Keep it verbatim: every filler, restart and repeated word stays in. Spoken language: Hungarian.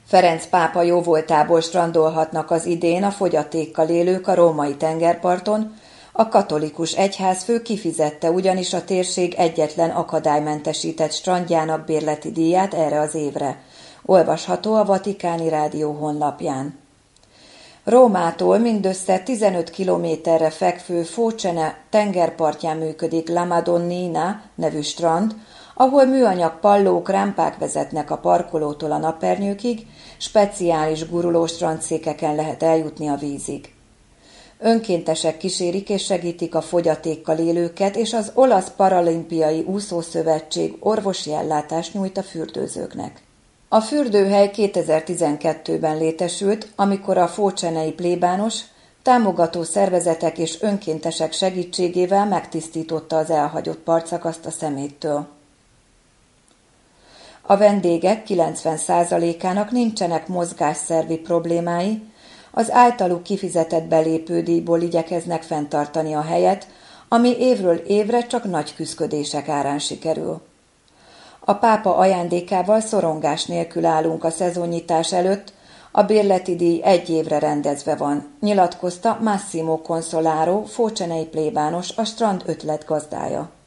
Ferenc pápa jóvoltából strandolhatnak az idén a fogyatékkal élők a római tengerparton, a katolikus egyházfő kifizette ugyanis a térség egyetlen akadálymentesített strandjának bérleti díját erre az évre. Olvasható a Vatikáni Rádió honlapján. Rómától mindössze tizenöt kilométerre fekvő Focene tengerpartján működik La Madonnina nevű strand, ahol műanyag pallók, rámpák vezetnek a parkolótól a napernyőkig, speciális gurulós strandszékeken lehet eljutni a vízig. Önkéntesek kísérik és segítik a fogyatékkal élőket, és az Olasz Paralimpiai Úszószövetség orvosi ellátást nyújt a fürdőzőknek. A fürdőhely kétezer-tizenkettőben létesült, amikor a focenei plébános támogató szervezetek és önkéntesek segítségével megtisztította az elhagyott partszakaszt a szeméttől. A vendégek kilencven százalékának nincsenek mozgásszervi problémái, az általuk kifizetett belépődíjból igyekeznek fenntartani a helyet, ami évről évre csak nagy küszködések árán sikerül. A pápa ajándékával szorongás nélkül állunk a szezonnyitás előtt, a bérleti díj egy évre rendezve van, nyilatkozta Massimo Consolaro, focenei plébános, a strand ötlet gazdája.